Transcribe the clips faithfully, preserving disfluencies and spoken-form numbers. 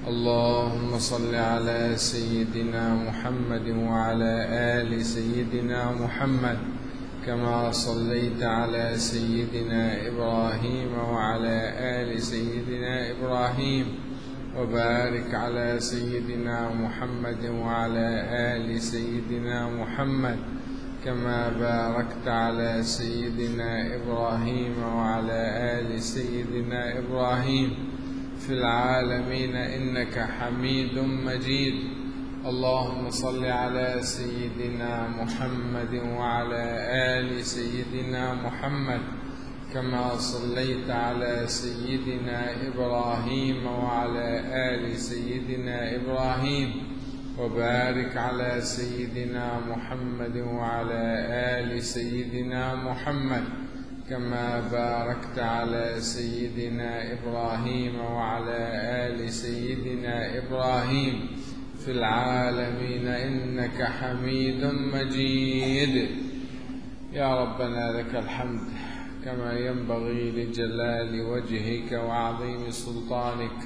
اللهم صل على سيدنا محمد وعلى آل سيدنا محمد كما صليت على سيدنا إبراهيم وعلى آل سيدنا إبراهيم، وبارك على سيدنا محمد وعلى آل سيدنا محمد كما باركت على سيدنا إبراهيم وعلى آل سيدنا إبراهيم في العالمين إنك حميد مجيد. اللهم صل على سيدنا محمد وعلى آل سيدنا محمد كما صليت على سيدنا إبراهيم وعلى آل سيدنا إبراهيم، وبارك على سيدنا محمد وعلى آل سيدنا محمد كما باركت على سيدنا إبراهيم وعلى آل سيدنا إبراهيم في العالمين إنك حميد مجيد. يا ربنا لك الحمد كما ينبغي لجلال وجهك وعظيم سلطانك،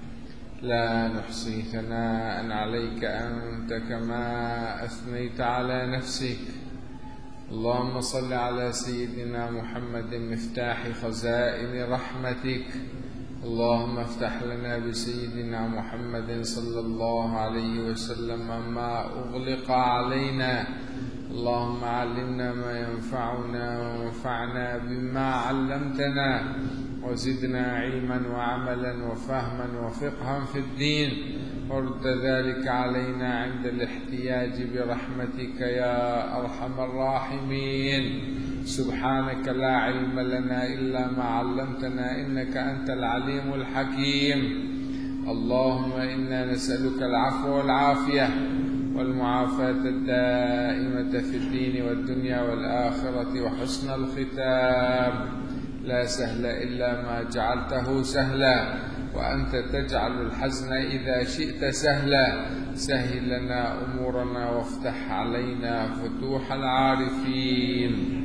لا نحصي ثناء عليك أنت كما أثنيت على نفسك. اللهم صل على سيدنا محمد مفتاح خزائن رحمتك. اللهم افتح لنا بسيدنا محمد صلى الله عليه وسلم ما أغلق علينا. اللهم علمنا ما ينفعنا وانفعنا بما علمتنا، وزدنا علما وعملا وفهما وفقها في الدين، وارد ذلك علينا عند الاحتياج برحمتك يا أرحم الراحمين. سبحانك لا علم لنا إلا ما علمتنا إنك أنت العليم الحكيم. اللهم إنا نسألك العفو والعافية والمعافاة الدائمة في الدين والدنيا والآخرة وحسن الختام. لا سهل إلا ما جعلته سهلا، وأنت تجعل الحزن إذا شئت سهلا. سهل لنا أمورنا وافتح علينا فتوح العارفين.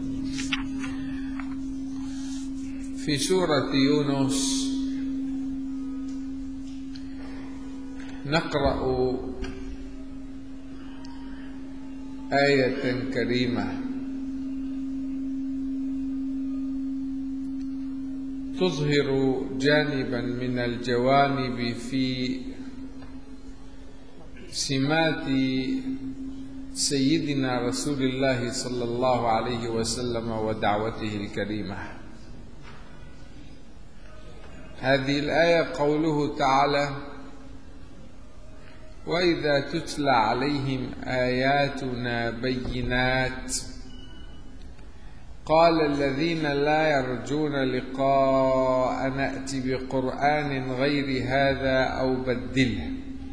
في سورة يونس نقرأ آية كريمة تظهر جانبا من الجوانب في سمات سيدنا رسول الله صلى الله عليه وسلم ودعوته الكريمة. هذه الآية قوله تعالى: وإذا تتلى عليهم آياتنا بينات قال الذين لا يرجون لقاء نأت بقرآن غير هذا أو بدله.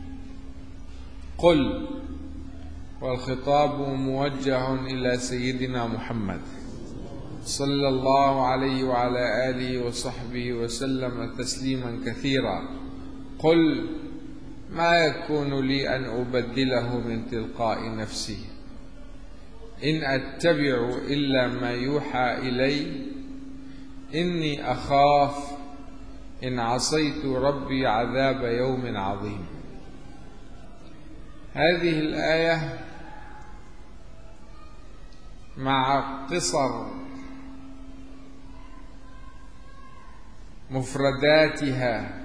قل، والخطاب موجه إلى سيدنا محمد صلى الله عليه وعلى آله وصحبه وسلم تسليما كثيرا. قل ما يكون لي أن أبدله من تلقاء نفسي، إن أتبع إلا ما يوحى إلي، إني أخاف إن عصيت ربي عذاب يوم عظيم. هذه الآية مع قصر مفرداتها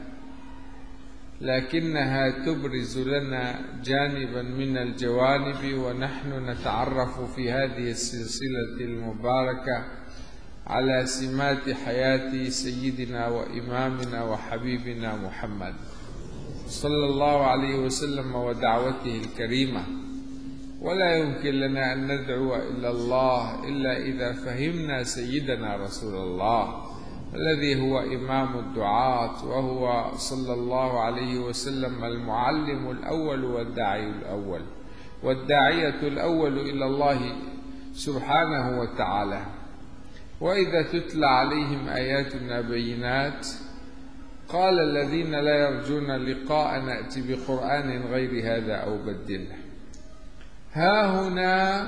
لكنها تبرز لنا جانبا من الجوانب، ونحن نتعرف في هذه السلسلة المباركة على سمات حياة سيدنا وإمامنا وحبيبنا محمد صلى الله عليه وسلم ودعوته الكريمة. ولا يمكن لنا أن ندعو إلى الله إلا إذا فهمنا سيدنا رسول الله الذي هو إمام الدعاة، وهو صلى الله عليه وسلم المعلم الأول والداعي الأول والداعية الأول إلى الله سبحانه وتعالى. وإذا تتلى عليهم آياتنا بينات قال الذين لا يرجون لقاء نأتي بقرآن غير هذا أو بدله. ها هنا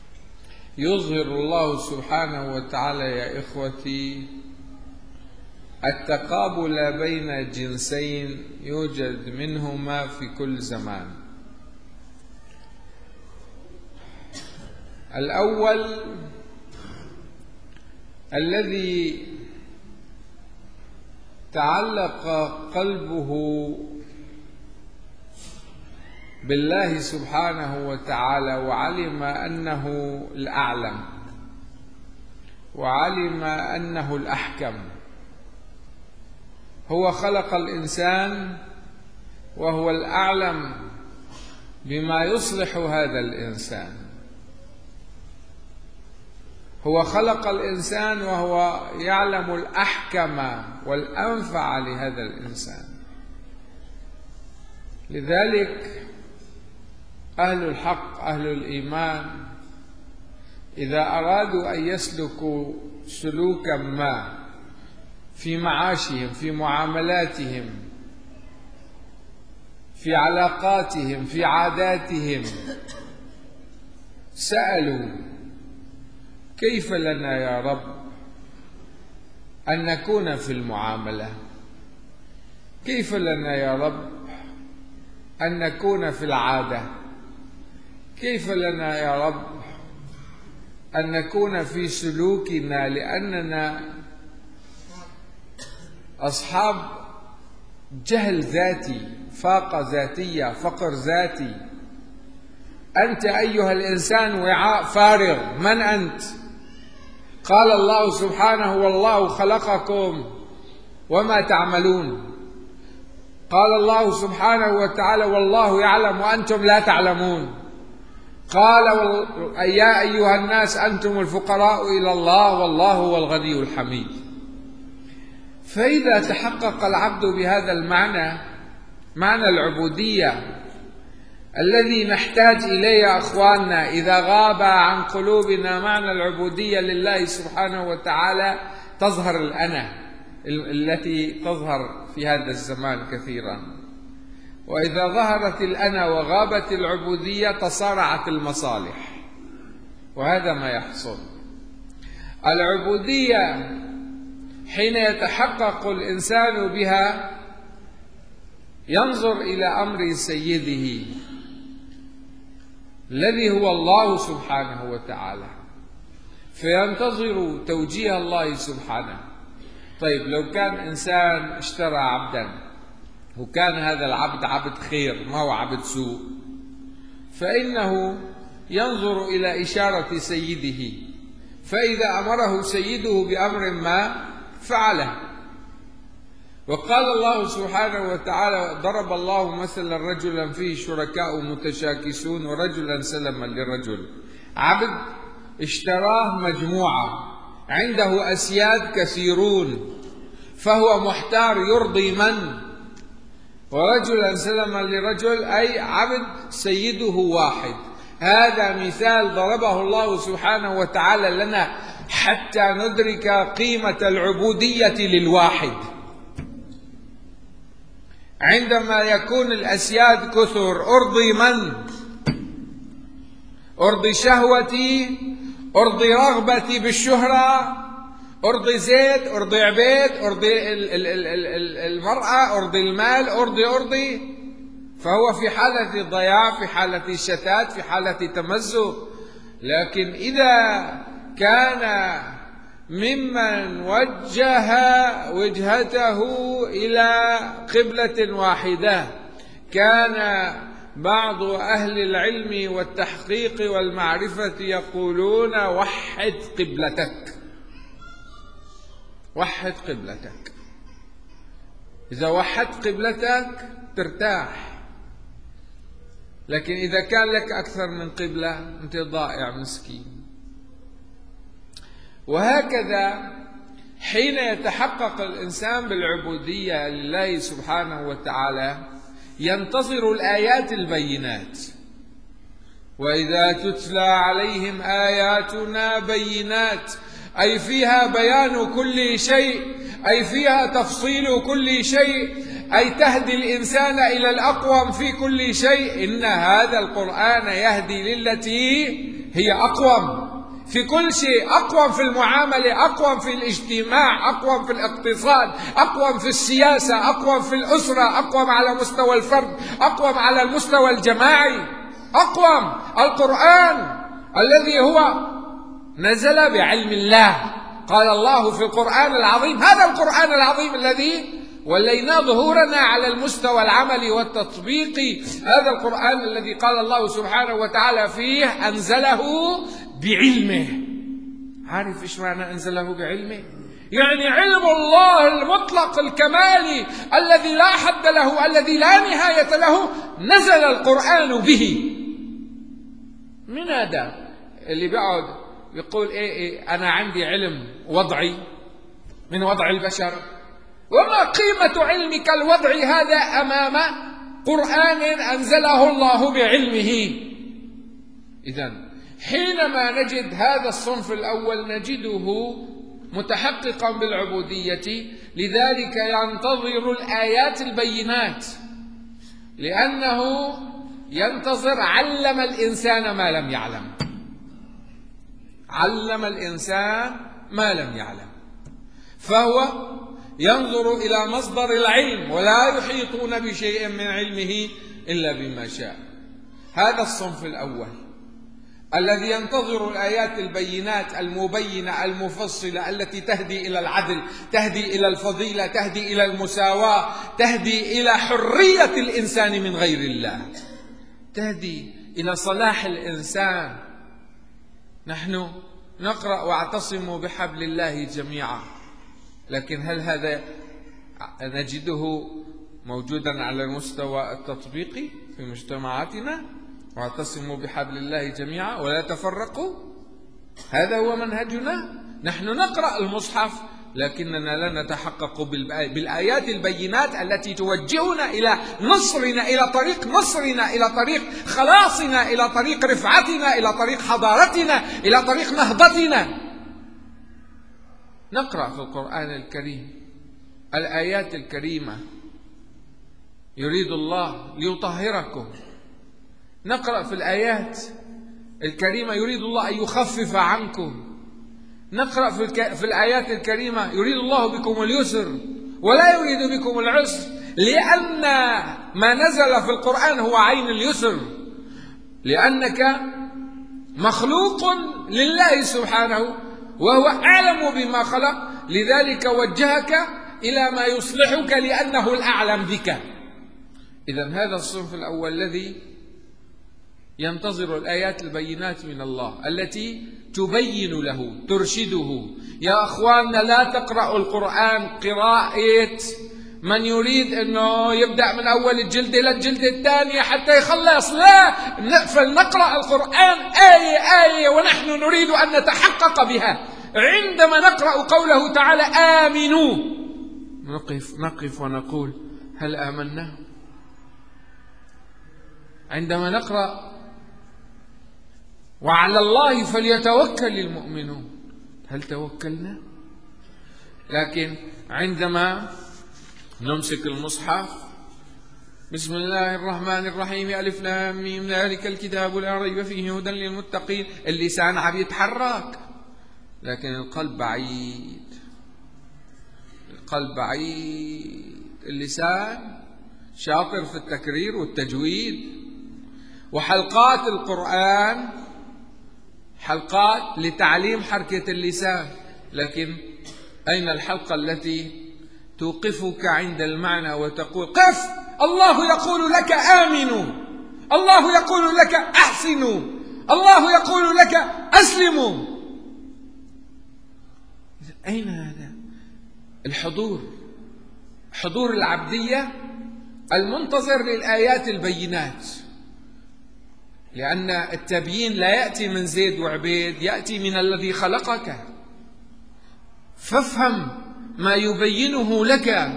يظهر الله سبحانه وتعالى يا إخوتي التقابل بين الجنسين يوجد منهما في كل زمان. الأول الذي تعلق قلبه بالله سبحانه وتعالى وعلم أنه الأعلم وعلم أنه الأحكم، هو خلق الإنسان وهو الأعلم بما يصلح هذا الإنسان. هو خلق الإنسان وهو يعلم الأحكم والأنفع لهذا الإنسان. لذلك أهل الحق أهل الإيمان إذا أرادوا أن يسلكوا سلوكا ما في معاشهم، في معاملاتهم، في علاقاتهم، في عاداتهم، سألوا: كيف لنا يا رب أن نكون في المعاملة؟ كيف لنا يا رب أن نكون في العادة؟ كيف لنا يا رب أن نكون في سلوكنا؟ لأننا أصحاب جهل ذاتي، فاقة ذاتية، فقر ذاتي. أنت أيها الإنسان وعاء فارغ، من أنت؟ قال الله سبحانه: والله خلقكم وما تعملون. قال الله سبحانه وتعالى: والله يعلم وأنتم لا تعلمون. قال: يا أيها الناس أنتم الفقراء إلى الله والله هو الغني الحميد. فإذا تحقق العبد بهذا المعنى، معنى العبودية الذي نحتاج إليه يا أخواننا، إذا غاب عن قلوبنا معنى العبودية لله سبحانه وتعالى تظهر الأنا التي تظهر في هذا الزمان كثيرا. وإذا ظهرت الأنا وغابت العبودية تصارعت المصالح، وهذا ما يحصل. العبودية حين يتحقق الإنسان بها ينظر إلى أمر سيده الذي هو الله سبحانه وتعالى، فينتظر توجيه الله سبحانه. طيب لو كان إنسان اشترى عبدا وكان هذا العبد عبد خير ما هو عبد سوء، فإنه ينظر إلى إشارة سيده، فإذا أمره سيده بأمر ما فعله. وقال الله سبحانه وتعالى: ضرب الله مثلا رجلا فيه شركاء متشاكسون ورجلا سلما لرجل. عبد اشتراه مجموعة، عنده أسياد كثيرون، فهو محتار يرضي من؟ ورجلا سلما لرجل أي عبد سيده واحد. هذا مثال ضربه الله سبحانه وتعالى لنا حتى ندرك قيمة العبودية للواحد. عندما يكون الأسياد كثر، أرضي من؟ أرضي شهوتي، أرضي رغبتي بالشهرة، أرضي زيت، أرضي عبيد، أرضي المرأة، أرضي المال، أرضي أرضي فهو في حالة ضياع، في حالة شتات، في حالة تمزق. لكن إذا كان ممن وجه وجهته إلى قبلة واحدة، كان بعض أهل العلم والتحقيق والمعرفة يقولون: وحد قبلتك، وحد قبلتك. إذا وحدت قبلتك ترتاح. لكن إذا كان لك أكثر من قبلة أنت ضائع مسكين. وهكذا حين يتحقق الإنسان بالعبودية لله سبحانه وتعالى ينتظر الآيات البينات. وإذا تتلى عليهم آياتنا بينات، أي فيها بيان كل شيء، أي فيها تفصيل كل شيء، أي تهدي الإنسان إلى الأقوم في كل شيء. إن هذا القرآن يهدي للتي هي أقوم. في كل شيء، أقوم في المعاملة، أقوم في الاجتماع، أقوم في الاقتصاد، أقوم في السياسة، أقوم في الأسرة، أقوم على مستوى الفرد، أقوم على المستوى الجماعي، أقوم القرآن الذي هو نزل بعلم الله. قال الله في القرآن العظيم، هذا القرآن العظيم الذي ولينا ظهورنا على المستوى العملي والتطبيقي، هذا القرآن الذي قال الله سبحانه وتعالى فيه أنزله بعلمه. عارف إيش معنى أنزله بعلمه؟ يعني علم الله المطلق الكمالي الذي لا حد له، الذي لا نهاية له، نزل القرآن به. من هذا اللي بيقعد يقول إيه إيه أنا عندي علم وضعي من وضع البشر؟ وما قيمة علمك الوضعي هذا أمام قرآن أنزله الله بعلمه؟ إذن حينما نجد هذا الصنف الأول نجده متحققا بالعبودية، لذلك ينتظر الآيات البينات، لأنه ينتظر علم الإنسان ما لم يعلم، علم الإنسان ما لم يعلم، فهو ينظر إلى مصدر العلم ولا يحيطون بشيء من علمه إلا بما شاء. هذا الصنف الأول الذي ينتظر الآيات البينات المبينة المفصلة التي تهدي إلى العدل، تهدي إلى الفضيلة، تهدي إلى المساواة، تهدي إلى حرية الإنسان من غير الله، تهدي إلى صلاح الإنسان. نحن نقرأ واعتصموا بحبل الله جميعا، لكن هل هذا نجده موجودا على المستوى التطبيقي في مجتمعاتنا؟ واعتصموا بحبل الله جميعا ولا تفرقوا، هذا هو منهجنا. نحن نقرأ المصحف لكننا لا نتحقق بالآيات البينات التي توجهنا إلى نصرنا، إلى طريق نصرنا، إلى طريق خلاصنا، إلى طريق رفعتنا، إلى طريق حضارتنا، إلى طريق نهضتنا. نقرأ في القرآن الكريم الآيات الكريمة، يريد الله ليطهركم. نقرأ في الآيات الكريمة يريد الله أن يخفف عنكم. نقرأ في, الك... في الآيات الكريمة يريد الله بكم اليسر ولا يريد بكم العسر، لأن ما نزل في القرآن هو عين اليسر، لأنك مخلوق لله سبحانه وهو أعلم بما خلق، لذلك وجهك إلى ما يصلحك لأنه الأعلم بك. إذن هذا الصنف الأول الذي ينتظر الآيات البينات من الله التي تبين له، ترشده. يا أخواننا، لا تقرأوا القرآن قراءة من يريد أنه يبدأ من أول الجلد إلى الجلد الثانية حتى يخلص، لا، فلنقرأ القرآن آية آية ونحن نريد أن نتحقق بها. عندما نقرأ قوله تعالى آمنوا، نقف نقف ونقول هل آمنا؟ عندما نقرأ وعلى الله فليتوكل المؤمنون، هل توكلنا؟ لكن عندما نمسك المصحف بسم الله الرحمن الرحيم ألف لام ميم ذلك الكتاب لا ريب فيه هدى للمتقين، اللسان عم يتحرك لكن القلب بعيد، القلب بعيد. اللسان شاطر في التكرير والتجويد، وحلقات القرآن حلقات لتعليم حركة اللسان، لكن أين الحلقة التي توقفك عند المعنى وتقول قف، الله يقول لك آمنوا، الله يقول لك أحسنوا، الله يقول لك أسلموا. أين هذا الحضور؟ حضور العبدية المنتظر للآيات البينات، لأن التبيين لا يأتي من زيد وعبيد، يأتي من الذي خلقك، فافهم ما يبينه لك.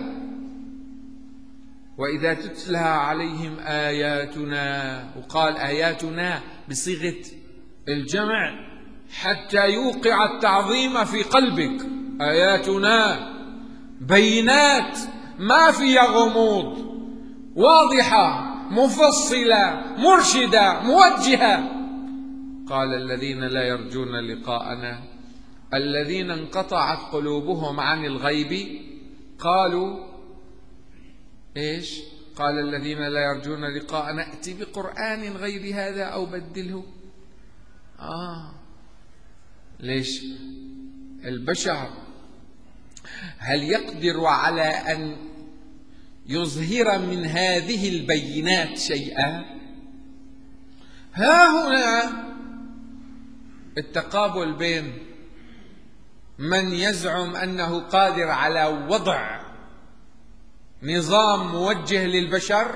وإذا تتلى عليهم آياتنا، وقال آياتنا بصيغة الجمع حتى يوقع التعظيم في قلبك، آياتنا بينات ما فيها غموض، واضحة مفصلة مرشدة موجهة. قال الذين لا يرجون لقاءنا الذين انقطعت قلوبهم عن الغيب قالوا إيش؟ قال الذين لا يرجون لقاءنا ائت بقرآن غير هذا أو بدله. آه ليش؟ البشر هل يقدر على أن يظهر من هذه البينات شيئا؟ ها هنا التقابل بين من يزعم أنه قادر على وضع نظام موجه للبشر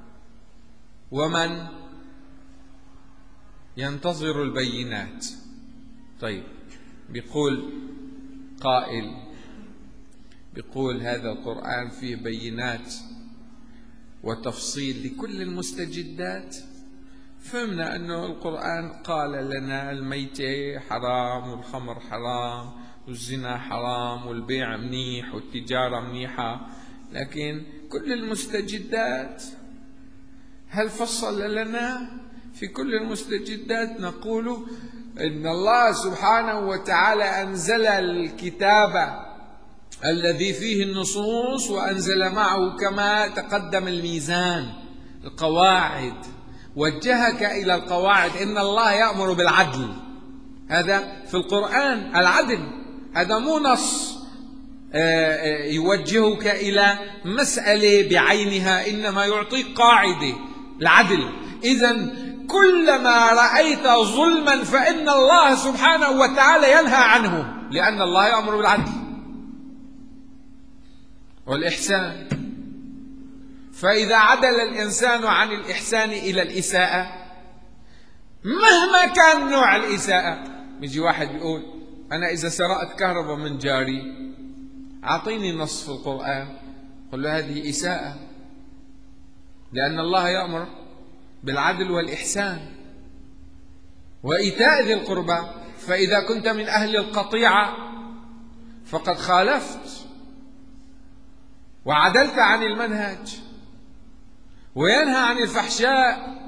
ومن ينتظر البينات. طيب، بيقول قائل، بيقول هذا القرآن فيه بينات وتفصيل لكل المستجدات. فهمنا أنه القرآن قال لنا الميتة حرام والخمر حرام والزنا حرام والبيع منيح والتجارة منيحة، لكن كل المستجدات هل فصل لنا؟ في كل المستجدات نقول إن الله سبحانه وتعالى أنزل الكتاب الذي فيه النصوص وأنزل معه كما تقدم الميزان، القواعد، وجهك إلى القواعد. إن الله يأمر بالعدل، هذا في القرآن العدل، هذا مو نص يوجهك إلى مسألة بعينها، إنما يعطيك قاعدة العدل. إذن كلما رأيت ظلما فإن الله سبحانه وتعالى ينهى عنه، لأن الله يأمر بالعدل والإحسان. فإذا عدل الإنسان عن الإحسان إلى الإساءة مهما كان نوع الإساءة، بيجي واحد بيقول أنا إذا سرقت كهرباء من جاري أعطيني نص في القرآن، قل له هذه إساءة، لأن الله يأمر بالعدل والإحسان وإيتاء ذي القربى. فإذا كنت من أهل القطيعة فقد خالفت وعدلت عن المنهج. وينهى عن الفحشاء،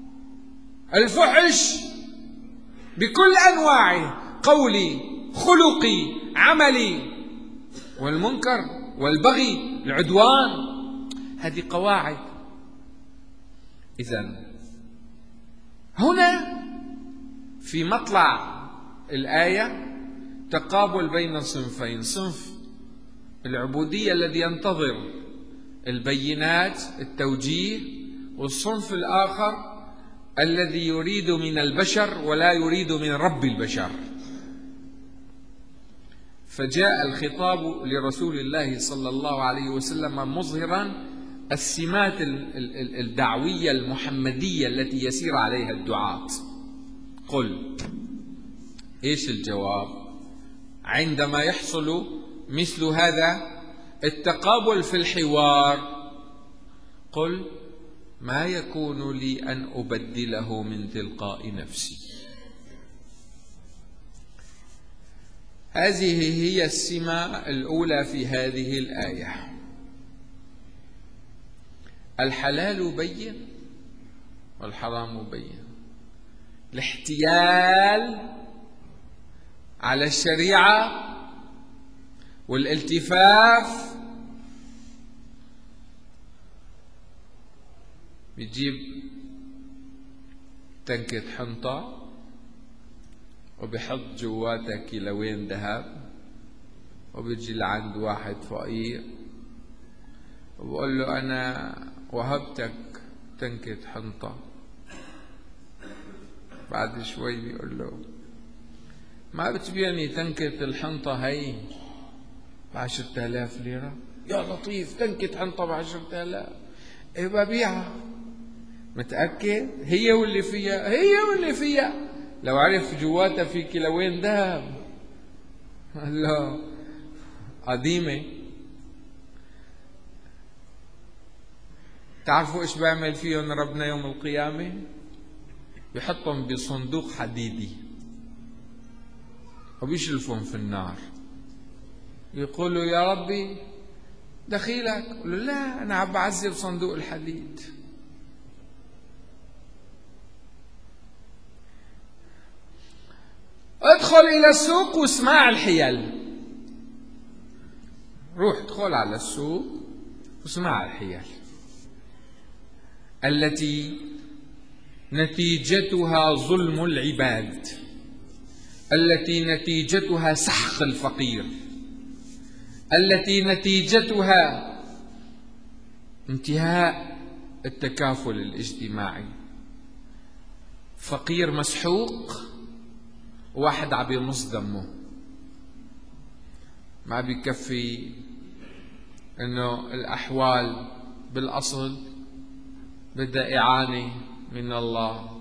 الفحش بكل أنواعه، قولي خلقي عملي، والمنكر والبغي العدوان، هذه قواعد. إذن هنا في مطلع الآية تقابل بين صنفين: صنف العبودية الذي ينتظر البينات التوجيه، والصنف الآخر الذي يريد من البشر ولا يريد من رب البشر. فجاء الخطاب لرسول الله صلى الله عليه وسلم مظهرا السمات الدعوية المحمدية التي يسير عليها الدعاة. قل إيش الجواب عندما يحصل مثل هذا التقابل في الحوار؟ قل ما يكون لي أن أبدله من تلقاء نفسي. هذه هي السمة الأولى في هذه الآية. الحلال بين والحرام بين. الاحتيال على الشريعة والالتفاف بيجيب تنكة حنطة وبيحط جواتها كيلوين ذهب، وبيجي لعند واحد فقير وبقول له أنا وهبتك تنكة حنطة. بعد شوي بيقول له ما بتبيعني تنكة الحنطة هي بعشرة آلاف ليرة؟ يا لطيف، تنكة حنطة بعشرة آلاف، إيه ببيعها. متأكد؟ هي واللي فيها، هي واللي فيها. لو عرف جواتها في كيلوين ذهب لا قديمة. تعرفوا إيش بعمل فيهم ربنا يوم القيامة؟ بيحطهم بصندوق حديدي وبيشلفهم في النار. يقولوا يا ربي دخيلك، يقولوا لا أنا عم بعذب صندوق الحديد. ادخل إلى السوق واسمع الحيل. روح ادخل على السوق واسمع الحيل التي نتيجتها ظلم العباد، التي نتيجتها سحق الفقير، التي نتيجتها انتهاء التكافل الاجتماعي. فقير مسحوق، واحد عم يمص دمه، ما بيكفي انه الاحوال بالاصل بدها اعانه من الله.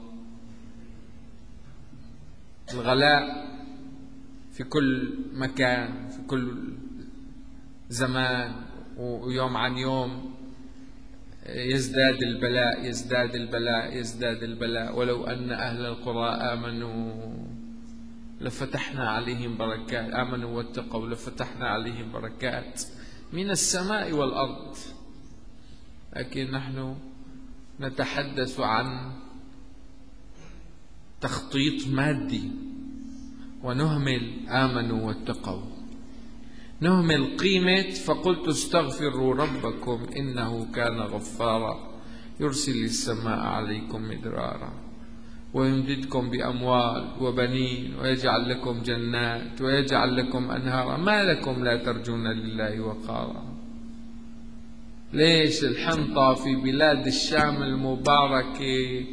الغلاء في كل مكان، في كل زمان، ويوم عن يوم يزداد البلاء يزداد البلاء يزداد البلاء. ولو أن أهل القرى آمنوا لفتحنا عليهم بركات، آمنوا واتقوا لفتحنا عليهم بركات من السماء والأرض. لكن نحن نتحدث عن تخطيط مادي ونهمل آمنوا واتقوا، نهمل قيمة فقلت استغفروا ربكم إنه كان غفارا يرسل السماء عليكم مدرارا ويمددكم بأموال وبنين ويجعل لكم جنات ويجعل لكم أنهارا ما لكم لا ترجون لله وقارا. ليش الحنطة في بلاد الشام المباركة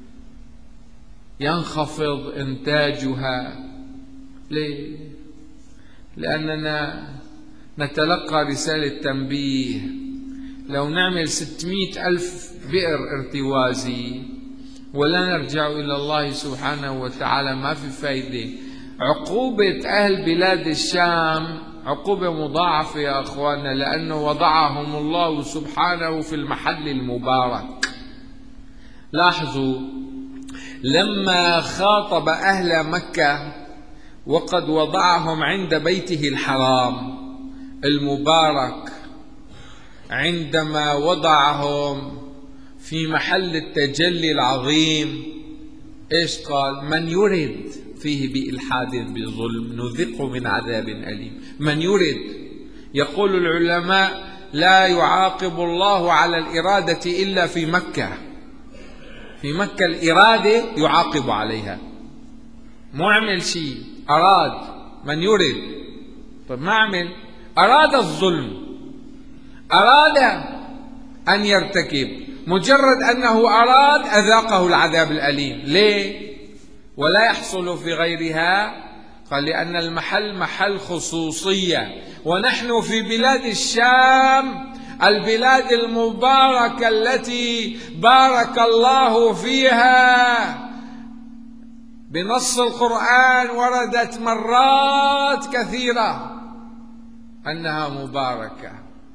ينخفض إنتاجها؟ ليه؟ لأننا نتلقى رسالة تنبيه. لو نعمل ستمائة ألف بئر ارتوازي ولا نرجع إلى الله سبحانه وتعالى ما في فايدة. عقوبة أهل بلاد الشام عقوبة مضاعفة يا أخواننا، لأنه وضعهم الله سبحانه في المحل المبارك. لاحظوا لما خاطب أهل مكة وقد وضعهم عند بيته الحرام المبارك، عندما وضعهم في محل التجلي العظيم، إيش قال؟ من يرد فيه بإلحاد بظلم نذقه من عذاب أليم. من يرد، يقول العلماء لا يعاقب الله على الإرادة إلا في مكة. في مكة الإرادة يعاقب عليها، مو عمل شيء أراد. من يرد، طيب ما عمل، أراد الظلم، أراد أن يرتكب، مجرد أنه أراد أذاقه العذاب الأليم. ليه؟ ولا يحصل في غيرها؟ قال لأن المحل محل خصوصية، ونحن في بلاد الشام البلاد المباركة التي بارك الله فيها. بنص القرآن وردت مرات كثيرة أنها مباركة.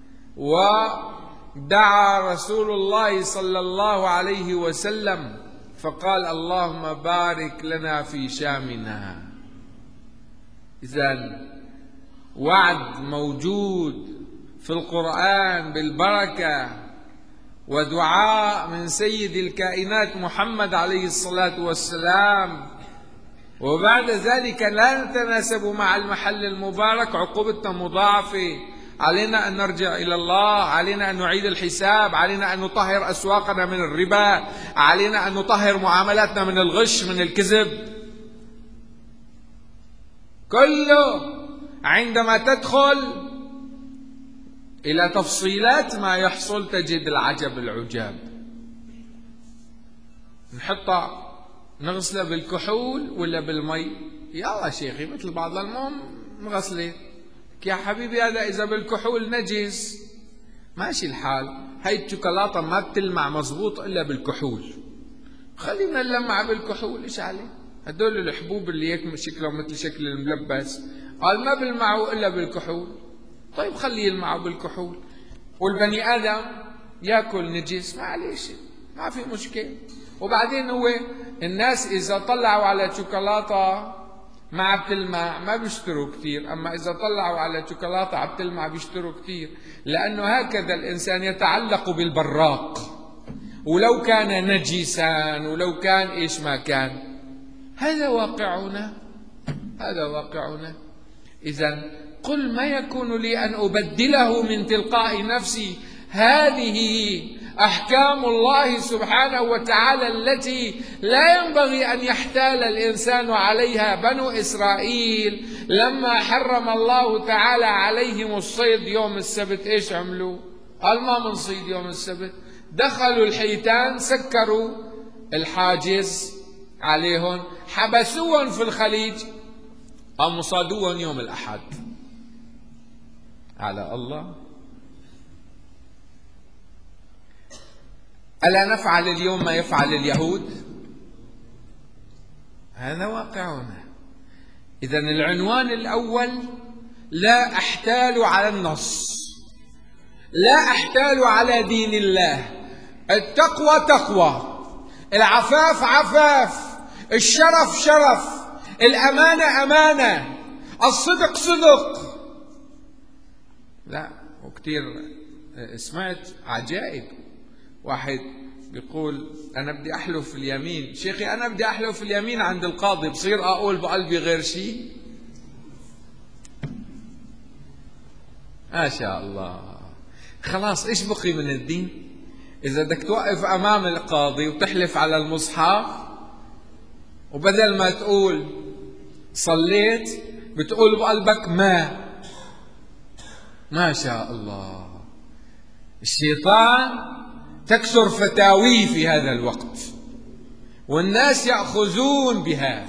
ودعا رسول الله صلى الله عليه وسلم فقال اللهم بارك لنا في شامنا. إذن وعد موجود في القرآن بالبركة، ودعاء من سيد الكائنات محمد عليه الصلاة والسلام. وبعد ذلك لا نتناسب مع المحل المبارك، عقوبتنا مضاعفة. علينا أن نرجع إلى الله، علينا أن نعيد الحساب، علينا أن نطهر أسواقنا من الربا، علينا أن نطهر معاملاتنا من الغش من الكذب. كله عندما تدخل إلى تفصيلات ما يحصل تجد العجب العجاب. نحطها نغسله بالكحول ولا بالمي؟ يلا شيخي مثل بعض، المهم نغسله. يا حبيبي هذا إذا بالكحول نجس ماشي الحال، هاي الشوكولاتة ما بتلمع مزبوط إلا بالكحول، خلينا نلمع بالكحول. إيش عليه؟ هدول الحبوب اللي هيك شكلهم مثل شكل الملبس قال ما بيلمعوا إلا بالكحول. طيب خليه يلمعوا بالكحول. والبني آدم يأكل نجس معليش ما في مشكلة. وبعدين هو الناس إذا طلعوا على شوكولاتة ما عم تلمع ما بيشتروا كتير، أما إذا طلعوا على شوكولاتة عم تلمع بيشتروا كتير، لأنه هكذا الإنسان يتعلق بالبراق ولو كان نجسا ولو كان إيش ما كان. هذا واقعنا. هذا واقعنا. إذن قل ما يكون لي أن أبدله من تلقاء نفسي. هذه أحكام الله سبحانه وتعالى التي لا ينبغي أن يحتال الإنسان عليها. بنو إسرائيل لما حرم الله تعالى عليهم الصيد يوم السبت إيش عملوا؟ قال ما منصيد يوم السبت. دخلوا الحيتان، سكروا الحاجز عليهم، حبسوهم في الخليج، قاموا صادوهم يوم الأحد. على الله. ألا نفعل اليوم ما يفعل اليهود؟ هذا واقعنا. إذن العنوان الأول: لا أحتال على النص، لا أحتال على دين الله. التقوى تقوى، العفاف عفاف، الشرف شرف، الأمانة أمانة، الصدق صدق. لا، وكتير سمعت عجائب. واحد بيقول أنا بدي أحلف اليمين. شيخي أنا بدي أحلف اليمين عند القاضي، بصير أقول بقلبي غير شيء؟ ما شاء الله. خلاص إيش بقي من الدين؟ إذا بدك توقف أمام القاضي وتحلف على المصحف، وبدل ما تقول صليت بتقول بقلبك ما ما شاء الله. الشيطان تكثر فتاويه في هذا الوقت، والناس يأخذون بها.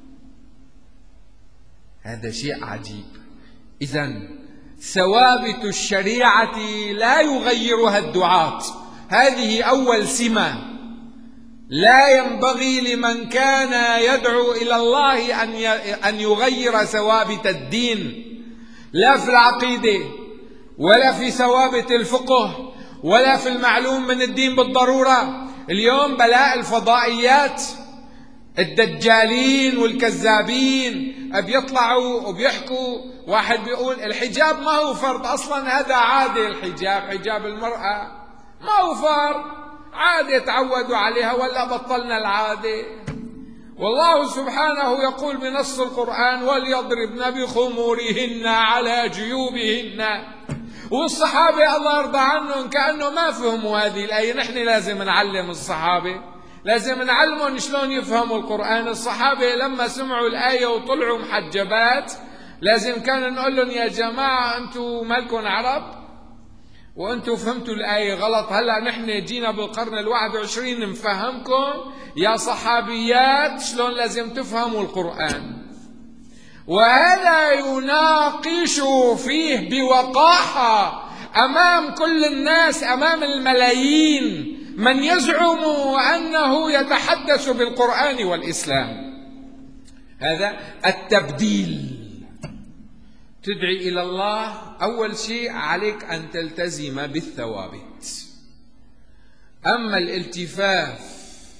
هذا شيء عجيب. إذن ثوابت الشريعة لا يغيرها الدعاة. هذه أول سمة. لا ينبغي لمن كان يدعو إلى الله أن يغير ثوابت الدين، لا في العقيدة ولا في ثوابت الفقه ولا في المعلوم من الدين بالضرورة. اليوم بلاء الفضائيات، الدجالين والكذابين بيطلعوا وبيحكوا. واحد بيقول الحجاب ما هو فرض أصلا، هذا عادة. الحجاب حجاب المرأة ما هو فرض، عادة تعودوا عليها ولا بطلنا العادة. والله سبحانه يقول بنص القرآن: وليضربن بخمورهن على جيوبهن. والصحابة الله يرضى عنهم كأنه ما فهموا هذه الآية. نحن لازم نعلم الصحابة، لازم نعلمهم شلون يفهموا القرآن. الصحابة لما سمعوا الآية وطلعوا محجبات لازم كان نقول لهم: يا جماعة أنتم مالكم عرب وأنتم فهمتوا الآية غلط. هلأ نحن جينا بالقرن الواحد وعشرين نفهمكم يا صحابيات شلون لازم تفهموا القرآن. وهذا يناقش فيه بوقاحة أمام كل الناس، أمام الملايين من يزعم أنه يتحدث بالقرآن والإسلام. هذا التبديل. تدعي إلى الله، أول شيء عليك أن تلتزم بالثوابت. أما الالتفاف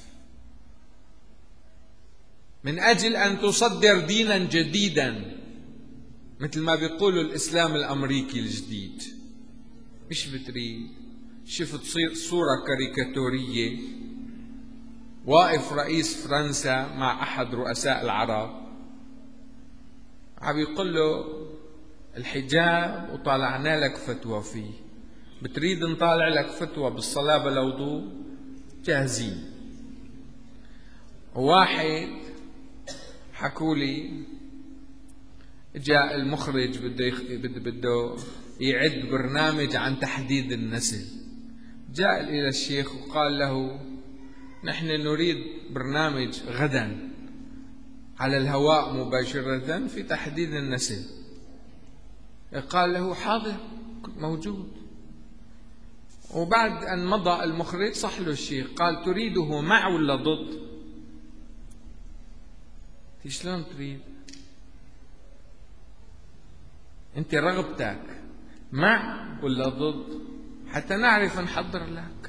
من أجل أن تصدر دينا جديدا، مثل ما بيقولوا الإسلام الأمريكي الجديد، مش بتريد. شفت صورة كاريكاتورية واقف رئيس فرنسا مع أحد رؤساء العرب، عم يقول له الحجاب وطالعنا لك فتوى فيه، بتريد نطالع لك فتوى بالصلاة بلا وضوء؟ جاهزين. واحد حكولي جاء المخرج بده بده يعد برنامج عن تحديد النسل، جاء إلى الشيخ وقال له: نحن نريد برنامج غدا على الهواء مباشرة في تحديد النسل. قال له: حاضر موجود. وبعد أن مضى المخرج صح له الشيخ، قال: تريده مع ولا ضد؟ شلون تريد؟ أنت رغبتك مع ولا ضد حتى نعرف نحضر لك.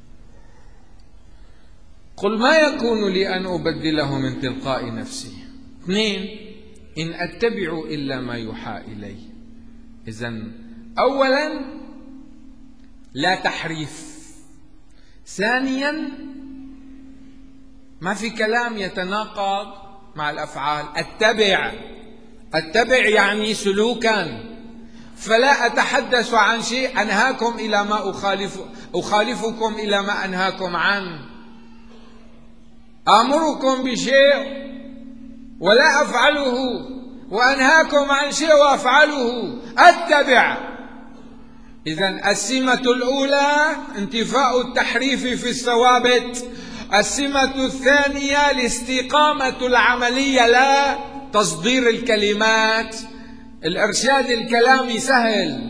قل ما يكون لي أن أبدله من تلقاء نفسي. اثنين: إن أتبع إلا ما يوحى إلي. إذن أولا لا تحريف. ثانيا ما في كلام يتناقض مع الأفعال. اتبع أتبع يعني سلوكا، فلا أتحدث عن شيء أنهاكم إلى ما أخالف أخالفكم إلى ما أنهاكم عنه. آمركم بشيء ولا أفعله، وأنهاكم عن شيء وأفعله، أتبع. إذن السمة الأولى انتفاء التحريف في الثوابت، السمة الثانية الاستقامة العملية لا تصدير الكلمات. الإرشاد الكلامي سهل،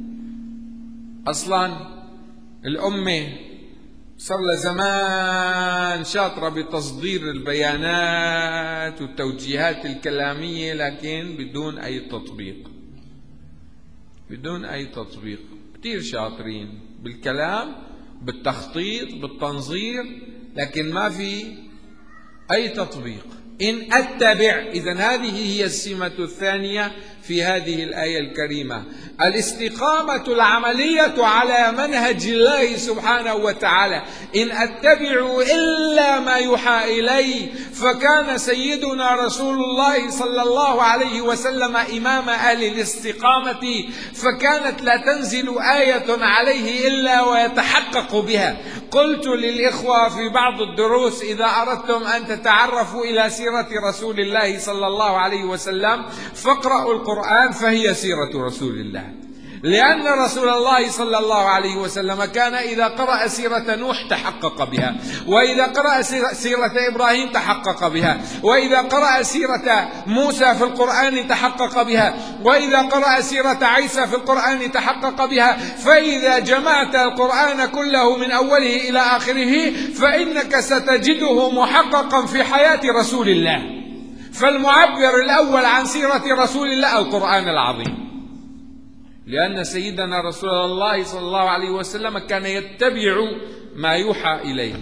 أصلا الأمة صار لها زمان شاطرة بتصدير البيانات والتوجيهات الكلامية، لكن بدون أي تطبيق، بدون أي تطبيق. كتير شاطرين بالكلام، بالتخطيط، بالتنظير، لكن ما في أي تطبيق. إن أتبع، إذن هذه هي السمة الثانية في هذه الآية الكريمة، الاستقامة العملية على منهج الله سبحانه وتعالى. إن أتبع إلا ما يوحى إلي، فكان سيدنا رسول الله صلى الله عليه وسلم إمام أهل الاستقامة، فكانت لا تنزل آية عليه إلا ويتحقق بها. قلت للإخوة في بعض الدروس: إذا أردتم أن تتعرفوا إلى سيرة رسول الله صلى الله عليه وسلم فاقرأوا القرآن، فهي سيرة رسول الله، لأن رسول الله صلى الله عليه وسلم كان إذا قرأ سيرة نوح تحقق بها، وإذا قرأ سيرة إبراهيم تحقق بها، وإذا قرأ سيرة موسى في القرآن تحقق بها، وإذا قرأ سيرة عيسى في القرآن تحقق بها. فإذا جمعت القرآن كله من أوله إلى آخره فإنك ستجده محققا في حياة رسول الله. فالمعبر الأول عن سيرة رسول الله القرآن العظيم، لأن سيدنا رسول الله صلى الله عليه وسلم كان يتبع ما يوحى إليه.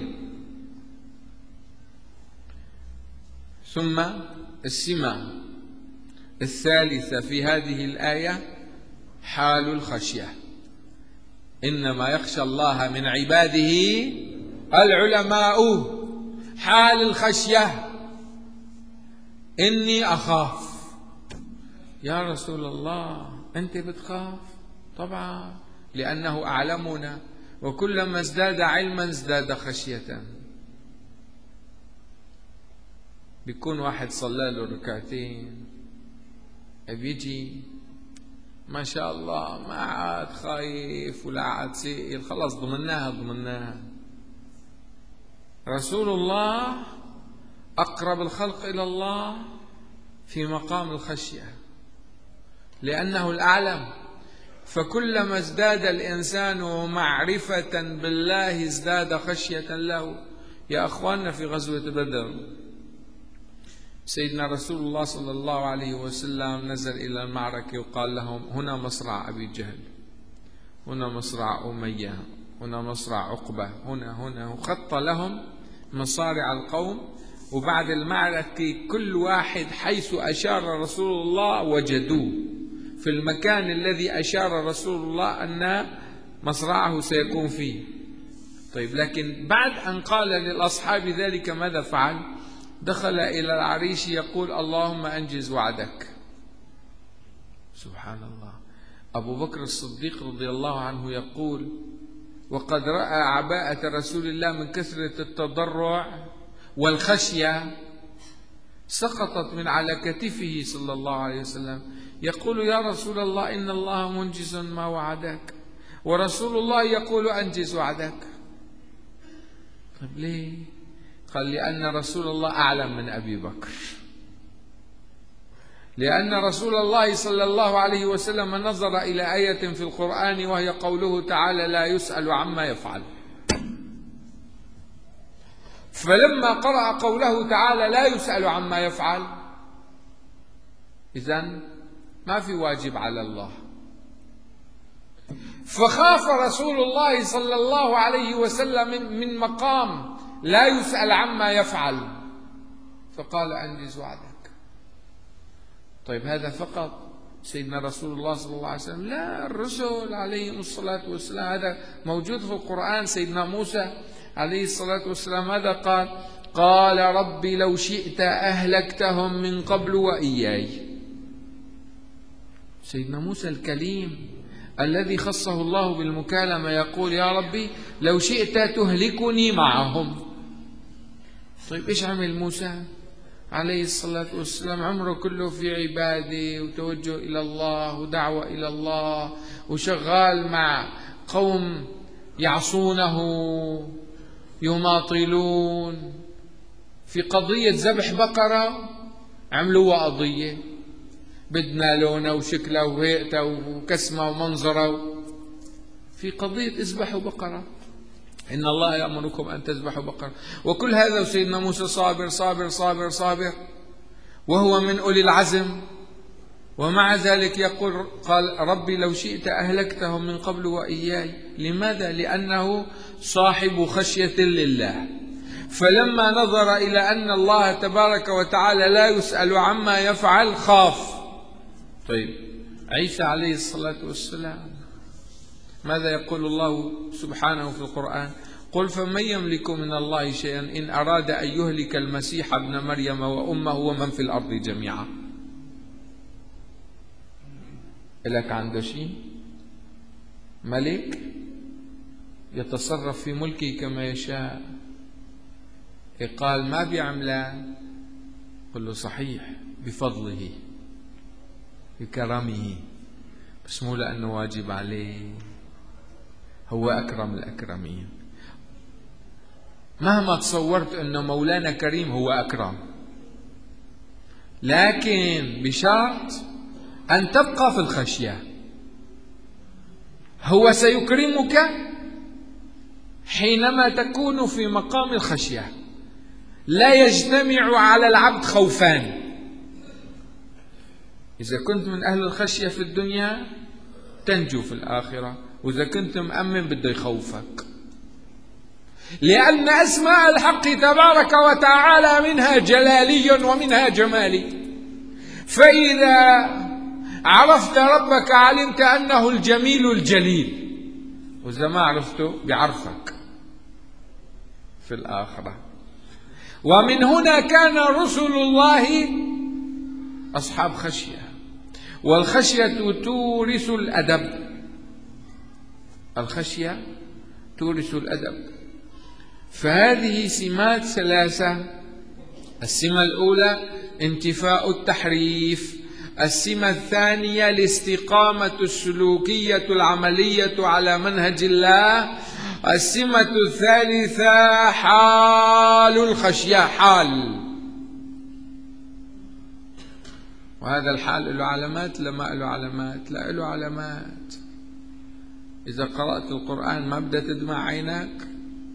ثم السمة الثالثة في هذه الآية حال الخشية. إنما يخشى الله من عباده العلماء. حال الخشية: إني أخاف. يا رسول الله أنت بتخاف؟ طبعا، لأنه أعلمنا، وكلما ازداد علما ازداد خشية. بيكون واحد صلى له ركعتين بيجي ما شاء الله ما عاد خايف ولا عاد سئل، خلاص ضمناها ضمناها. رسول الله أقرب الخلق إلى الله في مقام الخشية، لأنه الأعلم. فكلما ازداد الإنسان معرفة بالله ازداد خشية له. يا أخواننا، في غزوة بدر سيدنا رسول الله صلى الله عليه وسلم نزل إلى المعركة وقال لهم: هنا مصرع أبي جهل، هنا مصرع أمية، هنا مصرع عقبة، هنا هنا وخط لهم مصارع القوم. وبعد المعركة كل واحد حيث أشار رسول الله وجدوه في المكان الذي أشار رسول الله أن مصرعه سيكون فيه. طيب، لكن بعد أن قال للأصحاب ذلك ماذا فعل؟ دخل إلى العريش يقول: اللهم أنجز وعدك. سبحان الله. أبو بكر الصديق رضي الله عنه يقول: وقد رأى عباءة رسول الله من كثرة التضرع والخشية سقطت من على كتفه صلى الله عليه وسلم، يقول: يا رسول الله إن الله منجز ما وعدك، ورسول الله يقول: أنجز وعدك. طيب ليه؟ قال: لأن رسول الله أعلم من أبي بكر، لأن رسول الله صلى الله عليه وسلم نظر إلى آية في القرآن وهي قوله تعالى: لا يسأل عما يفعل. فلما قرأ قوله تعالى: لا يسأل عما يفعل، إذن ما في واجب على الله. فخاف رسول الله صلى الله عليه وسلم من مقام لا يسأل عما يفعل، فقال: أنجز وعدك. طيب، هذا فقط سيدنا رسول الله صلى الله عليه وسلم؟ لا، الرسل عليهم الصلاة والسلام هذا موجود في القرآن. سيدنا موسى عليه الصلاة والسلام ماذا قال؟ قال: ربي لو شئت أهلكتهم من قبل وإياي. سيدنا موسى الكليم الذي خصه الله بالمكالمة يقول يا ربي لو شئت تهلكني معهم. طيب إيش عمل موسى عليه الصلاة والسلام؟ عمره كله في عبادة وتوجه إلى الله ودعوة إلى الله، وشغال مع قوم يعصونه يماطلون. في قضية ذبح بقرة عملوها قضية، بدنا لونه وشكله وهيئته وكسمه ومنظره. في قضية اذبحوا بقرة، إن الله يأمركم أن تذبحوا بقرة، وكل هذا وسيدنا موسى صابر صابر صابر صابر وهو من أولي العزم. ومع ذلك يقول قال ربي لو شئت أهلكتهم من قبل وإياي. لماذا؟ لأنه صاحب خشية لله، فلما نظر إلى أن الله تبارك وتعالى لا يسأل عما يفعل خاف. طيب عيسى عليه الصلاة والسلام ماذا يقول الله سبحانه في القرآن؟ قل فمن يملك من الله شيئا إن أراد أن يهلك المسيح ابن مريم وأمه ومن في الأرض جميعا. لك عنده شيء؟ ملك يتصرف في ملكه كما يشاء. قال ما بيعمله؟ قل له صحيح بفضله بكرمه، بس مو لأنه واجب عليه، هو أكرم الأكرمين. مهما تصورت أنه مولانا كريم هو أكرم، لكن بشرط أن تبقى في الخشية. هو سيكرمك حينما تكون في مقام الخشية. لا يجتمع على العبد خوفان. إذا كنت من أهل الخشية في الدنيا تنجو في الآخرة، وإذا كنت مأمن بده يخوفك، لأن أسماء الحق تبارك وتعالى منها جلالي ومنها جمالي. فإذا عرفت ربك علمت أنه الجميل الجليل، وإذا ما عرفته بيعرفك في الآخرة. ومن هنا كان رسل الله أصحاب خشية، والخشية تورث الأدب. الخشية تورث الأدب. فهذه سمات ثلاثة. السمة الأولى انتفاء التحريف، السمة الثانية الاستقامة السلوكية العملية على منهج الله، السمة الثالثة حال الخشية، حال. وهذا الحال له علامات لا ما له علامات؟ لا له علامات. إذا قرأت القرآن ما بدها تدمع عينك؟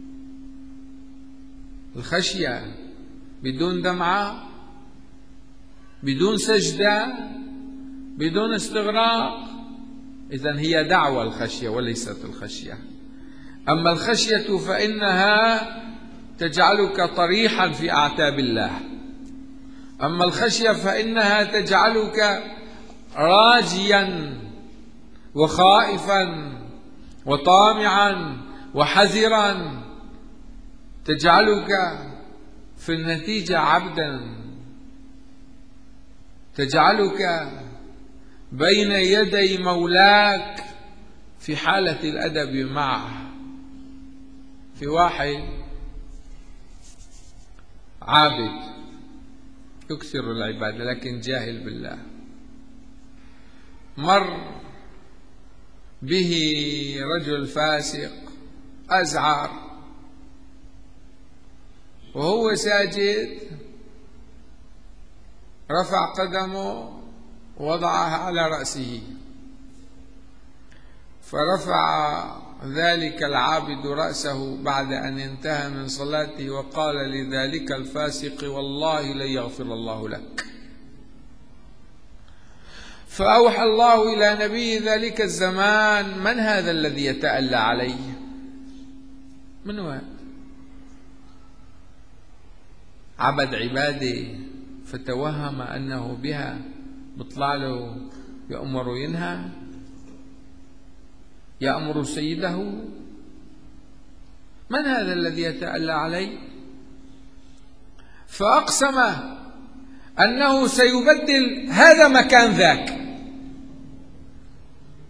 الخشية بدون دمعة، بدون سجدة، بدون استغراق، إذن هي دعوة الخشية وليست الخشية. أما الخشية فإنها تجعلك طريحا في أعتاب الله. أما الخشية فإنها تجعلك راجيا وخائفا وطامعا وحذرا، تجعلك في النتيجة عبدا، تجعلك بين يدي مولاك في حالة الأدب معه. في واحد عابد يكثر العبادة لكن جاهل بالله، مر به رجل فاسق أزعر وهو ساجد، رفع قدمه ووضعها على رأسه، فرفع ذلك العابد رأسه بعد أن انتهى من صلاته وقال لذلك الفاسق والله لن يغفر الله لك. فأوحى الله إلى نبي ذلك الزمان من هذا الذي يتألى عليه؟ من هو؟ عبد عباده فتوهم أنه بها بيطلع له يأمر وينهى، يأمر سيده. من هذا الذي يتألى عليه؟ فأقسم أنه سيبدل هذا مكان ذاك.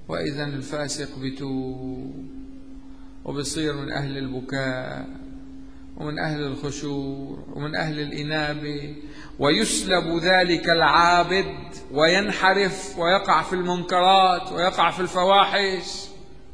وإذا الفاسق بتوب وبصير من أهل البكاء ومن أهل الخشوع ومن أهل الإنابة، ويسلب ذلك العابد وينحرف ويقع في المنكرات ويقع في الفواحش.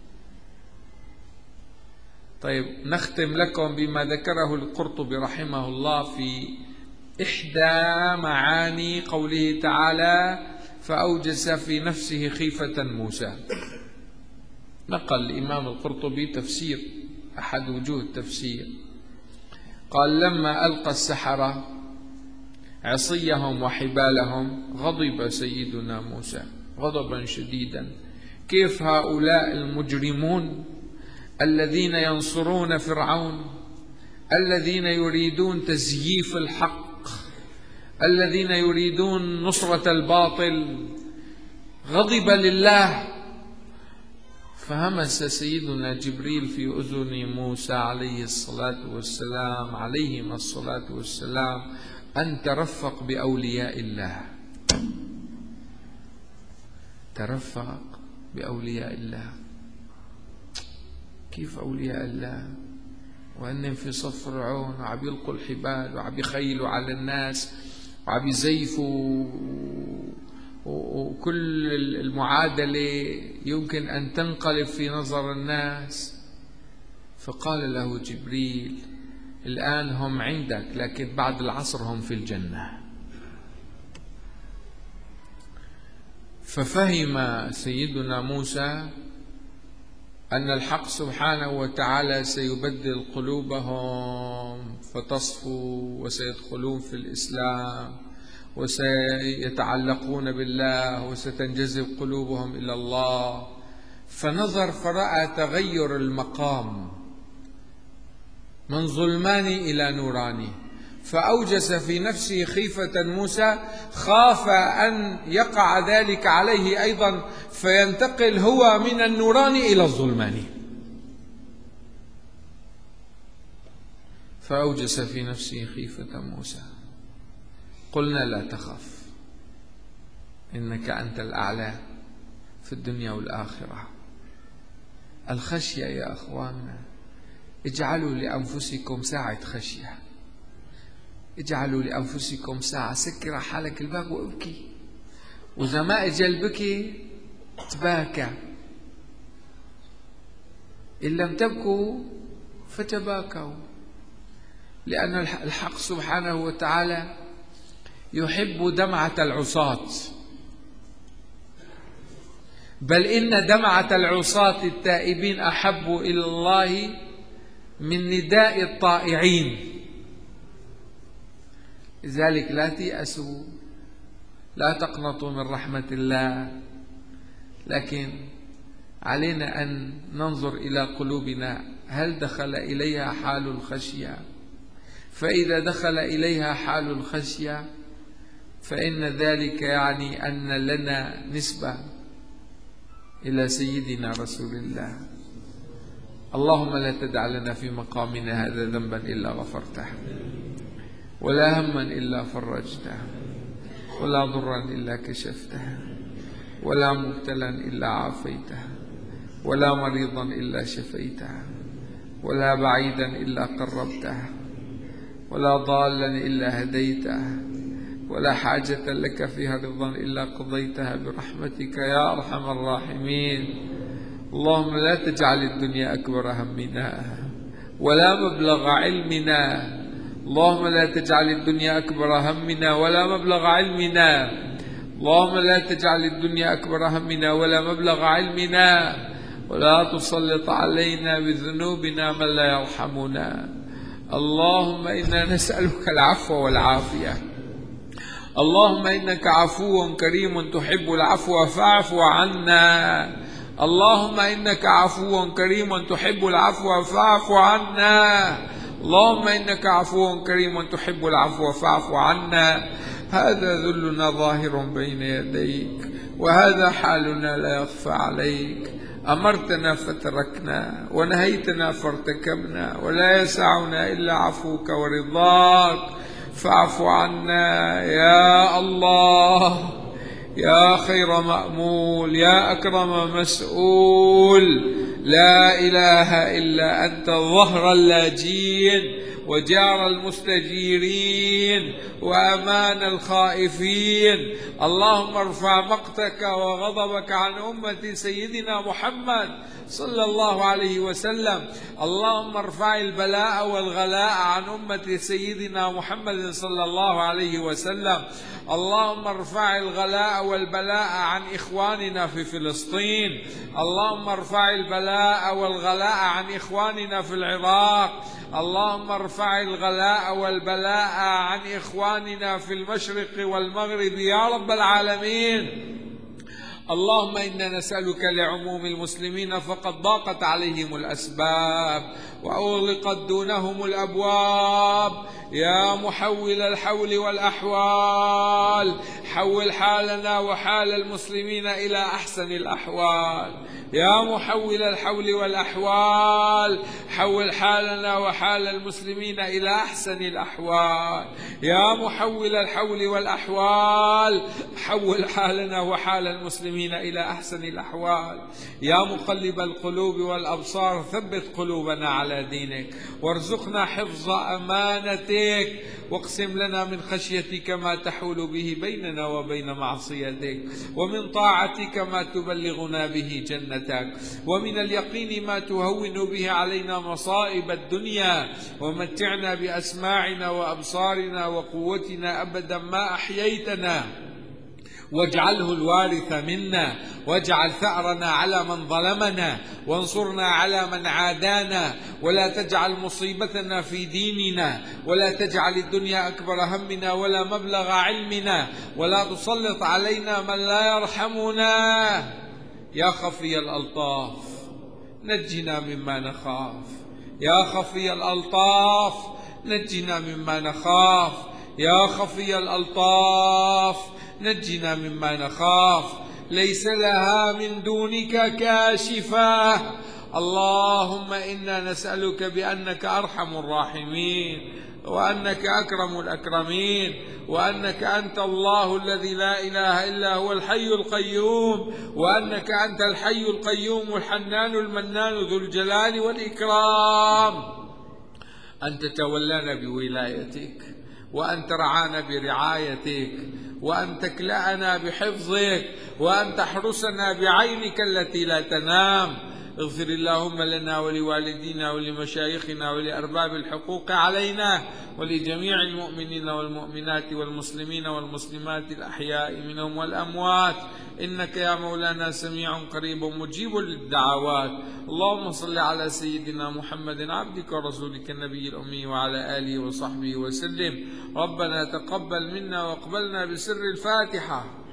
طيب، نختم لكم بما ذكره القرطبي رحمه الله في إحدى معاني قوله تعالى: فأوجس في نفسه خيفة موسى. نقل الإمام القرطبي تفسير، أحد وجوه التفسير، قال: لما ألقى السحرة عصيهم وحبالهم غضب سيدنا موسى غضبا شديدا. كيف هؤلاء المجرمون الذين ينصرون فرعون، الذين يريدون تزييف الحق، الذين يريدون نصرة الباطل، غضب لله. فهمس سيدنا جبريل في أذن موسى عليه الصلاة والسلام عليهما الصلاة والسلام أن ترفق بأولياء الله، ترفق بأولياء الله. كيف أولياء الله وأنهم في صف فرعون وعم يلقوا الحبال وعم يخيلوا على الناس وعم يزيفوا، وكل المعادلة يمكن أن تنقلب في نظر الناس. فقال له جبريل: الآن هم عندك، لكن بعد العصر هم في الجنة. ففهم سيدنا موسى أن الحق سبحانه وتعالى سيبدل قلوبهم فتصفو وسيدخلون في الإسلام وسيتعلقون بالله وستنجذب قلوبهم إلى الله. فنظر فرأى تغير المقام من ظلماني إلى نوراني، فأوجس في نفسه خيفة موسى، خاف أن يقع ذلك عليه أيضا فينتقل هو من النوراني إلى الظلماني. فأوجس في نفسه خيفة موسى. قلنا: لا تخف، إنك أنت الأعلى في الدنيا والآخرة. الخشية يا أخواننا، اجعلوا لأنفسكم ساعة خشية، اجعلوا لأنفسكم ساعة، سكر حالك الباب وابكي، وإذا ما اجى البكي تباكى، إن لم تبكوا فتباكوا. لأن الحق سبحانه وتعالى يحب دمعة العصاة، بل إن دمعة العصاة التائبين أحب إلى الله من نداء الطائعين. لذلك لا تيأسوا، لا تقنطوا من رحمة الله، لكن علينا أن ننظر إلى قلوبنا، هل دخل إليها حال الخشية؟ فإذا دخل إليها حال الخشية فإن ذلك يعني أن لنا نسبة إلى سيدنا رسول الله. اللهم لا تدع لنا في مقامنا هذا ذنبا إلا غفرته، ولا هما إلا فرجته، ولا ضرا إلا كشفته، ولا مبتلا إلا عافيته، ولا مريضا إلا شفيته، ولا بعيدا إلا قربته، ولا ضالا إلا هديته، ولا حاجة لك فيها رضا إلا قضيتها برحمتك يا أرحم الراحمين. اللهم لا تجعل الدنيا أكبر همنا ولا مبلغ علمنا، اللهم لا تجعل الدنيا أكبر همنا ولا مبلغ علمنا، اللهم لا تجعل الدنيا أكبر همنا ولا مبلغ علمنا، ولا تسلط علينا بذنوبنا من لا يرحمنا. اللهم إنا نسألك العفو والعافية، اللهم إنك عفو كريم تحب العفو فاعف عنا، اللهم إنك عفو كريم تحب العفو فاعف عنا، اللهم إنك عفو كريم تحب العفو فاعف عنا. هذا ذلنا ظاهر بين يديك، وهذا حالنا لا يخفى عليك. أمرتنا فتركنا، ونهيتنا فارتكبنا، ولا يسعنا إلا عفوك ورضاك، فاعف عنا يا الله يا خير مأمول، يا أكرم مسؤول، لا إله إلا أنت، الظهر اللاجين وجار المستجيرين وأمان الخائفين. اللهم ارفع مقتك وغضبك عن أمة سيدنا محمد صلى الله عليه وسلم. اللهم ارفع البلاء والغلاء عن أمة سيدنا محمد صلى الله عليه وسلم. اللهم ارفع الغلاء والبلاء عن إخواننا في فلسطين. اللهم ارفع البلاء والغلاء عن إخواننا في العراق. اللهم ارفع الغلاء والبلاء عن إخواننا في المشرق والمغرب يا رب العالمين. اللهم إنا نسألك لعموم المسلمين فقد ضاقت عليهم الأسباب وأغلقت دونهم الأبواب. يا محول الحول والأحوال، حول حالنا وحال المسلمين إلى أحسن الأحوال. يا محول الحول والأحوال، حول حالنا وحال المسلمين إلى أحسن الأحوال. يا محول الحول والأحوال، حول حالنا وحال المسلمين إلى أحسن الأحوال. يا مقلب القلوب والأبصار، ثبت قلوبنا على دينك وارزقنا حفظ أمانتك، واقسم لنا من خشيتك ما تحول به بيننا وبين معصيتك، ومن طاعتك ما تبلغنا به جنتك، ومن اليقين ما تهون به علينا مصائب الدنيا، ومتعنا بأسماعنا وأبصارنا وقوتنا أبدا ما أحييتنا، واجعله الوارث منا، واجعل ثأرنا على من ظلمنا، وانصرنا على من عادانا، ولا تجعل مصيبتنا في ديننا، ولا تجعل الدنيا أكبر همنا ولا مبلغ علمنا، ولا تسلط علينا من لا يرحمنا. يا خفي الألطاف نجنا مما نخاف، يا خفي الألطاف نجنا مما نخاف، يا خفي الألطاف نجنا مما نخاف. ليس لها من دونك كاشفة. اللهم إنا نسألك بأنك أرحم الراحمين، وأنك أكرم الأكرمين، وأنك أنت الله الذي لا إله إلا هو الحي القيوم، وأنك أنت الحي القيوم الحنان المنان ذو الجلال والإكرام، أن تتولانا بولايتك، وأن ترعانا برعايتك، وأن تكلأنا بحفظك، وأن تحرسنا بعينك التي لا تنام. اغفر اللهم لنا ولوالدينا ولمشايخنا ولأرباب الحقوق علينا ولجميع المؤمنين والمؤمنات والمسلمين والمسلمات الأحياء منهم والأموات، إنك يا مولانا سميع قريب مجيب للدعوات. اللهم صل على سيدنا محمد عبدك ورسولك النبي الأمي وعلى آله وصحبه وسلم. ربنا تقبل منا واقبلنا بسر الفاتحة.